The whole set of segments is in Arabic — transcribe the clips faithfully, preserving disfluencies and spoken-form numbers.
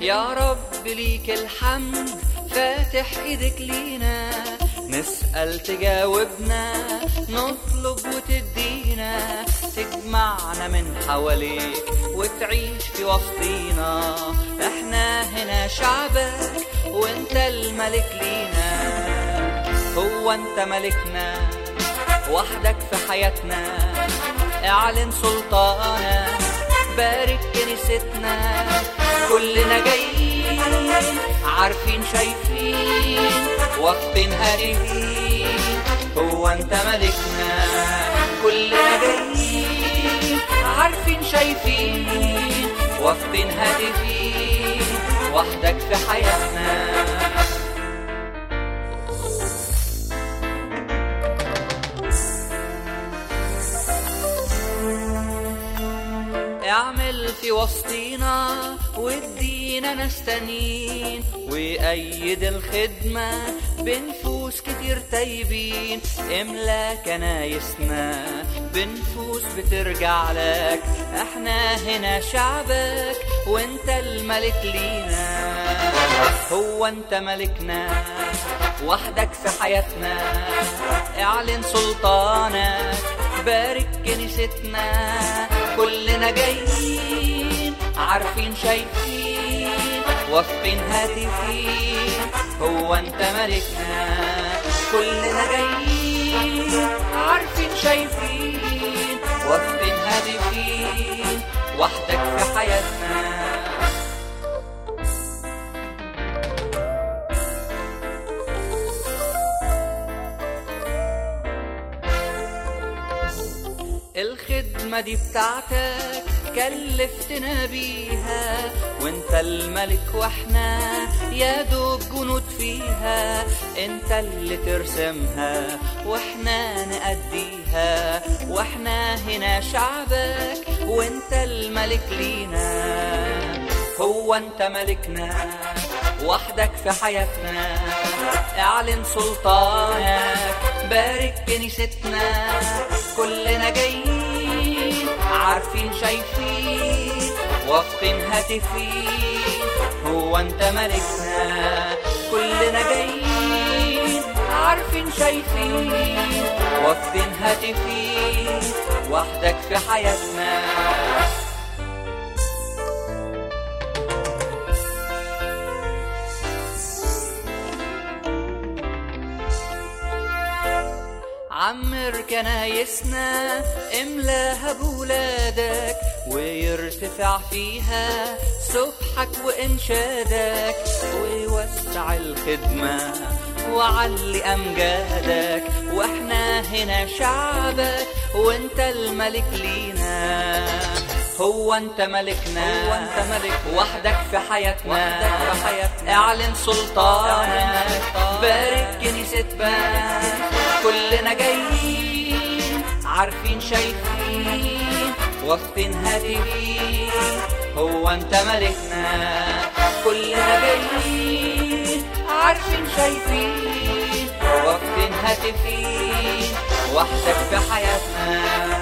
يا رب ليك الحمد، فاتح ايدك لينا، نسأل تجاوبنا، نطلب وتدينا، تجمعنا من حواليك وتعيش في وسطينا. احنا هنا شعبك وانت الملك لينا، هو انت ملكنا وحدك في حياتنا. اعلن سلطانك، بارك كنيستنا، كلنا جايين عارفين شايفين واقفين هادفين. هو انت ملكنا، كلنا جايين عارفين شايفين واقفين هادفين، وحدك في حياتنا. اعمل في وسطينا وادينا ناس تانيين، وأيد الخدمة بنفوس كتير تايبين. املا كنايسنا بنفوس بترجع لك، احنا هنا شعبك وانت الملك لينا. هو انت ملكنا وحدك في حياتنا، اعلن سلطانك، بارك كنيستنا، كلنا جايين عارفين شايفين واقفين هادفين. هو انت ملكنا، كلنا جايين عارفين شايفين واقفين هادفين، وحدك في حياتنا. الخدمة دي بتاعتك كلفتنا بيها، وانت الملك واحنا يا دوب جنود فيها. انت اللي ترسمها واحنا نأديها، واحنا هنا شعبك وانت الملك لينا. هو انت ملكنا وحدك في حياتنا، اعلن سلطانك، بارك كنيستنا، كلنا جايين عارفين شايفين واقفين هاتفين. هو انت ملكنا، كلنا جايين عارفين شايفين واقفين هاتفين، وحدك في حياتنا. عمر كنايسنا، املاها بولادك، ويرتفع فيها سبحك وإنشادك، ويوسع الخدمة وعلي أمجادك. واحنا هنا شعبك وانت الملك لينا. هو انت ملكنا، هو انت ملك وحدك في حياتنا، وحدك في حياتنا. اعلن سلطانك، بارك كنيستنا، كلنا جايين عارفين شايفين واقفين هادفين. هو انت ملكنا، كلنا جايين عارفين شايفين واقفين هادفين، وحدك في حياتنا.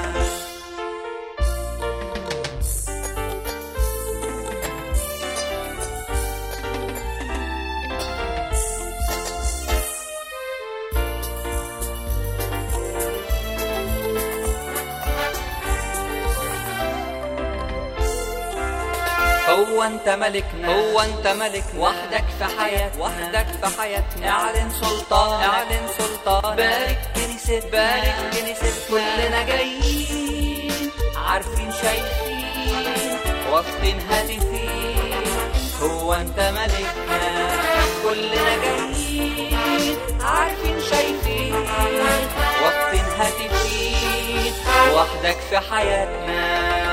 هو انت ملكنا، هو انت ملك وحدك في حياتنا، وحدك في حياتنا. اعلن سلطان، اعلن سلطان، بارك كنيستنا، بارك كنيستنا، كلنا جايين عارفين شايفين واقفين هادفين. هو انت ملكنا، كلنا جايين عارفين شايفين واقفين هادفين، وحدك في حياتنا.